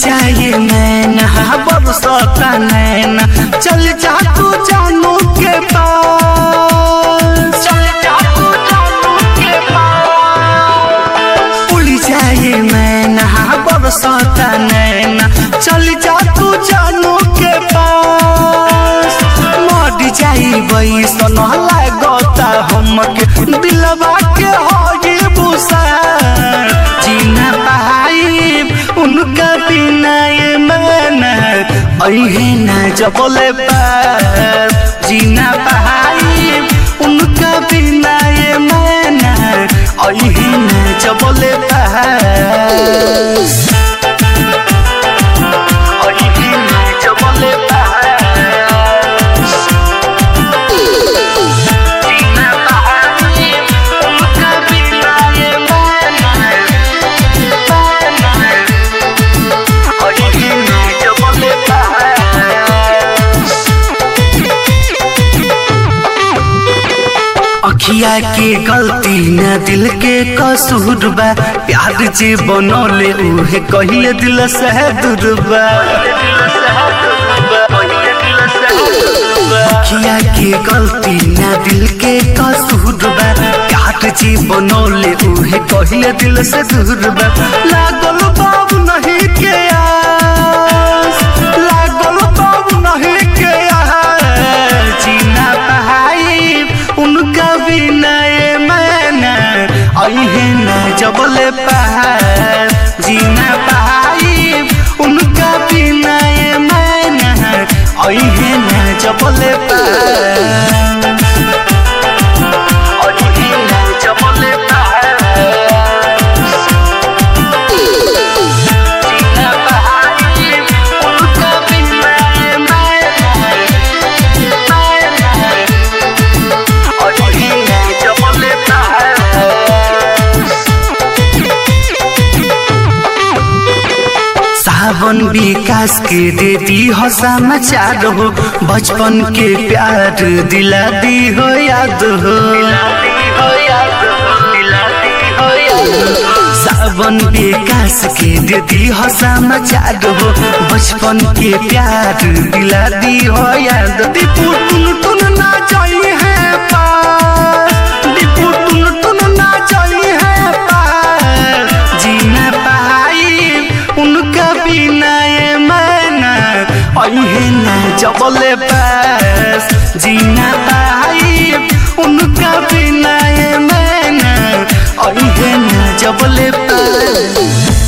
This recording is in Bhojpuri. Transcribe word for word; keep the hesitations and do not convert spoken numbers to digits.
जाए नैना बरसता नैना चल जा तू जानू के पास चल जा तू जानू के पास उड़ जाए नैना बरसता नैना चल जा तू जानू के पास मर जाई बैसन लागता हमके दिलवा के होई बुसार जीना पाइब उनका बिना ये माना अहे ना जबले पार जीना पाइब उनका बिना ये माना अहे ना जबले पार अहे ना जबले पार जीना पाइब उनका बिना ये माना अखिया के गलती न दिल के कसूर बा प्यार जे बनौले उहे कहिए दिल से दूर बा अखिया के गलती न दिल के कसूर बा प्यार जे बनौले उहे कहिए दिल से दूर बा लागल बाबू नहीं के आस लागल बाबू नहीं के आस जीना पाइब उनका बिना ये माना अहे ना जबले पार जीना पाइब उनका बिना ये माना अहे ना जबले पार अहे ना जबले पार जीना पाइब उनका बिना ये माना सावन विकास के दे दी हो समाचार हो बचपन के प्यार दिला दी हो याद हो सावन विकास के दे दी हो समाचार हो बचपन के प्यार दिला दी हो याद दीपू टुन टुन ना जाई है पार दीपू टुन टुन ना जाई है पार जीना पाइब उनका बिना ये माना अहे ना जबले पास जीना पाइब उनका बिना ये माना अहे ना जबले पास।